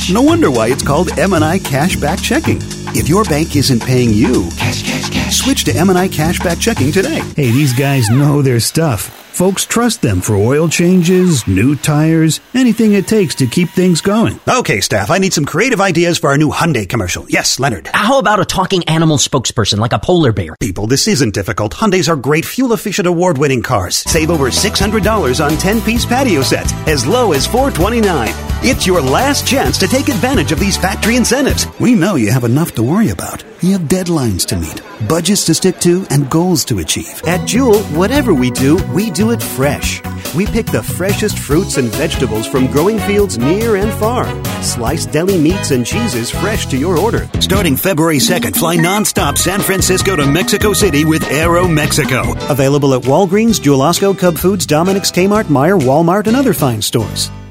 No wonder why it's called M&I Cashback Checking. If your bank isn't paying you, switch to M&I Cashback Checking today. Hey, these guys know their stuff. Folks trust them for oil changes, new tires, anything it takes to keep things going. Okay, staff, I need some creative ideas for our new Hyundai commercial. Yes, Leonard. How about a talking animal spokesperson like a polar bear? People, this isn't difficult. Hyundais are great fuel-efficient award-winning cars. Save over $600 on 10-piece patio sets, as low as $429. It's your last chance to take advantage of these factory incentives. We know you have enough to worry about. You have deadlines to meet, budgets to stick to, and goals to achieve. At Jewel, whatever we do it fresh. We pick the freshest fruits and vegetables from growing fields near and far. Sliced deli meats and cheeses fresh to your order. Starting February 2nd, fly nonstop San Francisco to Mexico City with Aero Mexico. Available at Walgreens, Jewel Osco, Cub Foods, Dominick's, Kmart, Meijer, Walmart, and other fine stores.